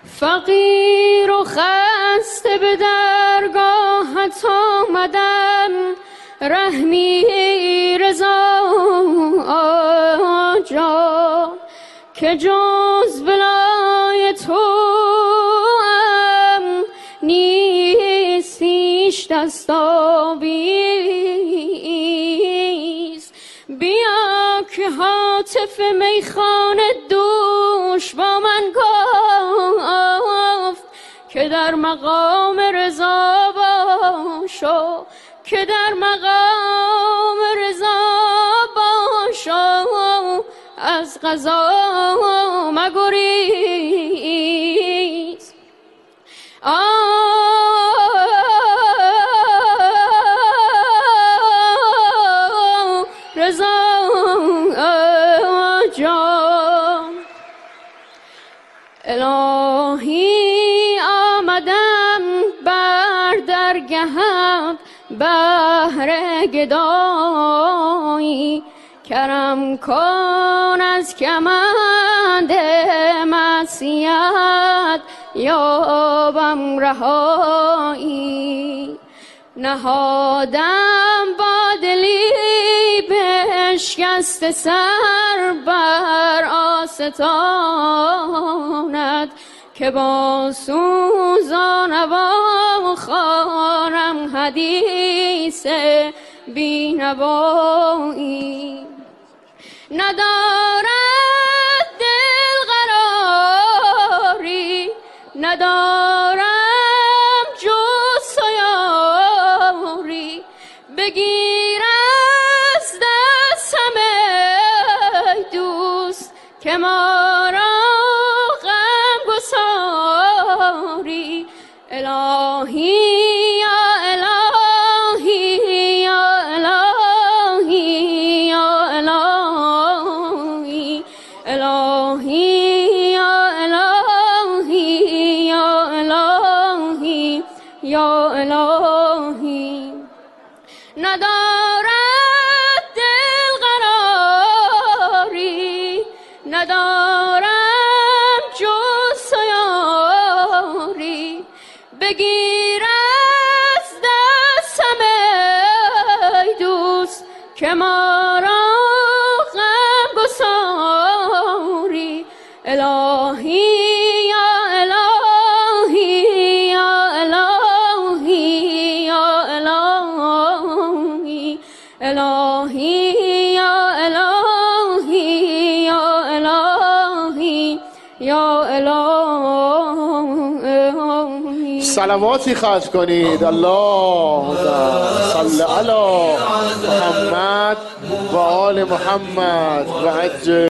فقیر و خسته به درگاهت آمدم، رحمی رضا جان که جز بلای تو هم نیست هیچ دستاویز. بیا که هاتف میخانه دوش با من گفت که در مقام رضا باشو، که در مقام رضا باشو، از قضا مگریز. رضا جان الهی آمدم بر درگهت بهر گدایی، کرم کن از کمند معصیت یابم رهایی. نهادم با دلی بشکسته سر بر آستانت که با سوزانوا خوانم حدیث بینوایی. ندارد دل قراری، ندارم جز تو یاری، بگیر از دستم ای دوست که ما را غم گساری. الهی یا الهی یا الهی یا الهی، الهی یا الهی یا الهی یا الهی. ندارد دل قراری، ندارم جز تو یاری، بگیر از دستم ای دوست که ما را غم گساری. الهی یا الهی یا الهی یا الهی، الهی یا الهی یا الهی یا الهی. صلواتی ختم کنید. اللهم صل علی محمد و آل محمد و عجل